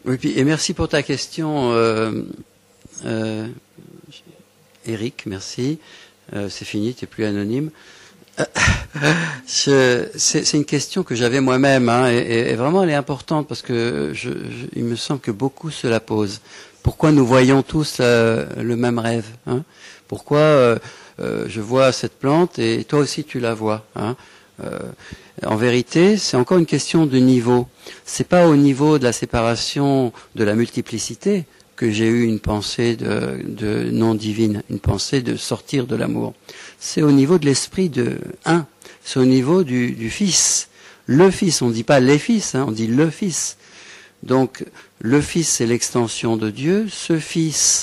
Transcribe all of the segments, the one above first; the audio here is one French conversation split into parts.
Oui, et merci pour ta question, Eric, merci. C'est fini, tu n'es plus anonyme. C'est une question que j'avais moi-même, hein, et vraiment elle est importante parce que il me semble que beaucoup se la posent. Pourquoi nous voyons tous le même rêve, hein? Pourquoi je vois cette plante et toi aussi tu la vois, hein? En vérité, c'est encore une question de niveau. C'est pas au niveau de la séparation, de la multiplicité, que j'ai eu une pensée de non divine, une pensée de sortir de l'amour. C'est au niveau de l'esprit de un. C'est au niveau du Fils. Le Fils, on ne dit pas les fils, hein, on dit le Fils. Donc, le Fils, c'est l'extension de Dieu. Ce Fils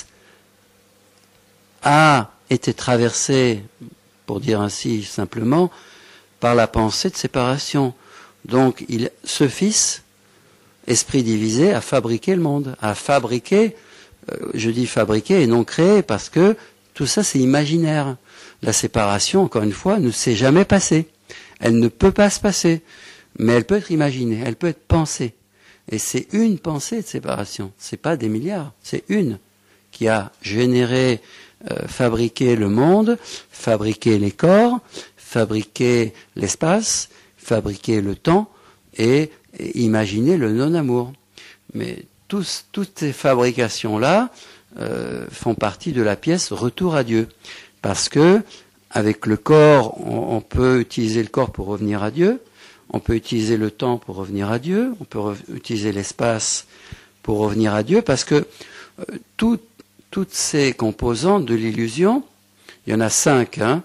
a été traversé, pour dire ainsi simplement, par la pensée de séparation. Donc, ce Fils, esprit divisé, a fabriqué le monde, a fabriqué, je dis fabriqué et non créé, parce que tout ça c'est imaginaire. La séparation, encore une fois, ne s'est jamais passée. Elle ne peut pas se passer, mais elle peut être imaginée, elle peut être pensée. Et c'est une pensée de séparation, c'est pas des milliards, c'est une qui a généré, fabriqué le monde, fabriqué les corps, fabriqué l'espace, fabriqué le temps et imaginé le non-amour. Mais toutes ces fabrications-là font partie de la pièce Retour à Dieu. Parce que avec le corps, on peut utiliser le corps pour revenir à Dieu, on peut utiliser le temps pour revenir à Dieu, on peut utiliser l'espace pour revenir à Dieu, parce que toutes ces composantes de l'illusion, il y en a 5, hein,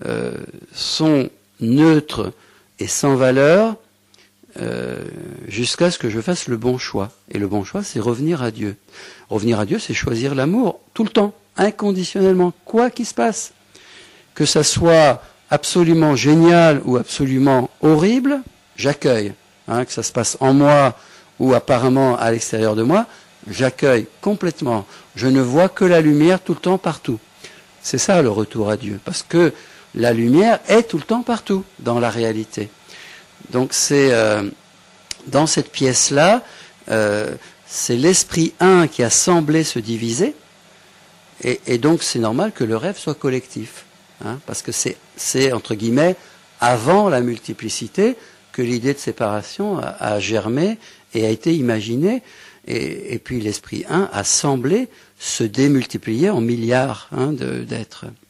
sont neutres et sans valeur jusqu'à ce que je fasse le bon choix. Et le bon choix, c'est revenir à Dieu. Revenir à Dieu, c'est choisir l'amour tout le temps, inconditionnellement, quoi qu'il se passe. Que ça soit absolument génial ou absolument horrible, j'accueille. Hein, que ça se passe en moi ou apparemment à l'extérieur de moi, j'accueille complètement. Je ne vois que la lumière tout le temps, partout. C'est ça le retour à Dieu. Parce que la lumière est tout le temps, partout, dans la réalité. Donc c'est dans cette pièce-là, c'est l'esprit un qui a semblé se diviser, et donc c'est normal que le rêve soit collectif, hein, parce que c'est entre guillemets avant la multiplicité que l'idée de séparation a germé et a été imaginée, et puis l'esprit un a semblé se démultiplier en milliards, hein, d'êtres.